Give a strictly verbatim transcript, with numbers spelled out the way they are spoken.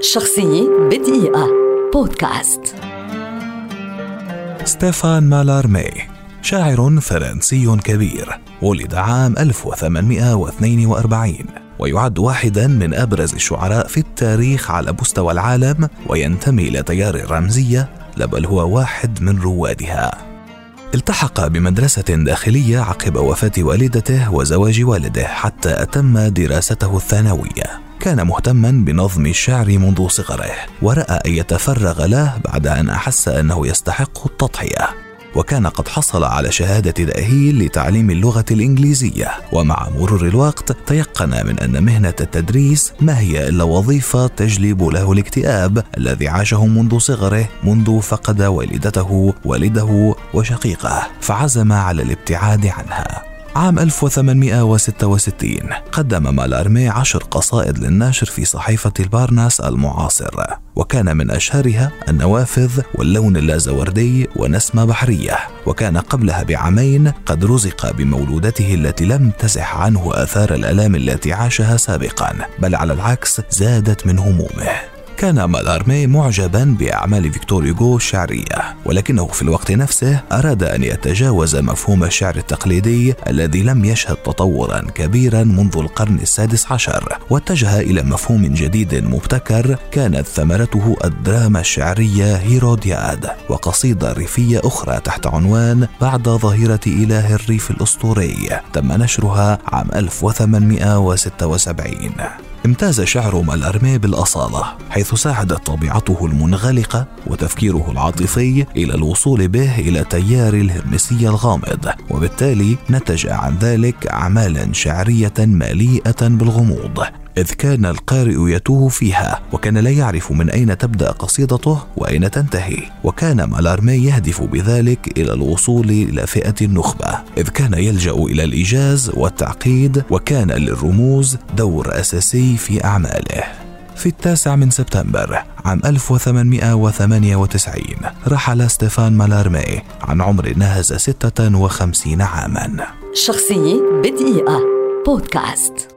شخصية بدقيقة بودكاست. ستيفان مالارمي شاعر فرنسي كبير، ولد عام ألف وثمانمائة واثنين وأربعين، ويعد واحدا من أبرز الشعراء في التاريخ على مستوى العالم، وينتمي إلى تيار الرمزية، بل هو واحد من روادها. التحق بمدرسة داخلية عقب وفاة والدته وزواج والده حتى أتم دراسته الثانوية. كان مهتما بنظم الشعر منذ صغره، ورأى أن يتفرغ له بعد أن أحس أنه يستحق التضحية، وكان قد حصل على شهادة تأهيل لتعليم اللغة الإنجليزية. ومع مرور الوقت تيقن من أن مهنة التدريس ما هي إلا وظيفة تجلب له الاكتئاب الذي عاشه منذ صغره، منذ فقد والدته والده وشقيقه، فعزم على الابتعاد عنها. عام ألف وثمانمائة وستة وستين قدم مالارمي عشر قصائد للنشر في صحيفة البارناس المعاصر، وكان من أشهرها النوافذ واللون اللازوردي ونسمة بحرية. وكان قبلها بعامين قد رزق بمولودته التي لم تزح عنه آثار الآلام التي عاشها سابقا، بل على العكس زادت من همومه. كان مالارمي معجبا بأعمال فيكتور هوغو الشعرية، ولكنه في الوقت نفسه أراد أن يتجاوز مفهوم الشعر التقليدي الذي لم يشهد تطورا كبيرا منذ القرن السادس عشر، واتجه إلى مفهوم جديد مبتكر كانت ثمرته الدراما الشعرية هيرودياد، وقصيدة ريفية أخرى تحت عنوان بعد ظهيرة إله الريف الأسطوري تم نشرها عام ألف وثمانمائة وستة وسبعين. امتاز شعر مالارمي بالأصالة، حيث ساعدت طبيعته المنغلقة وتفكيره العاطفي إلى الوصول به إلى تيار الهرمسي الغامض، وبالتالي نتج عن ذلك أعمالا شعرية مليئة بالغموض، إذ كان القارئ يتوه فيها، وكان لا يعرف من أين تبدأ قصيدته وأين تنتهي. وكان مالارمي يهدف بذلك إلى الوصول إلى فئة النخبة، إذ كان يلجأ إلى الإيجاز والتعقيد، وكان للرموز دور أساسي في أعماله. في التاسع من سبتمبر عام ألف وثمانمائة وثمانية وتسعين رحل ستيفان مالارمي عن عمر ناهز ستة وخمسين عاما. شخصية بدقيقة بودكاست.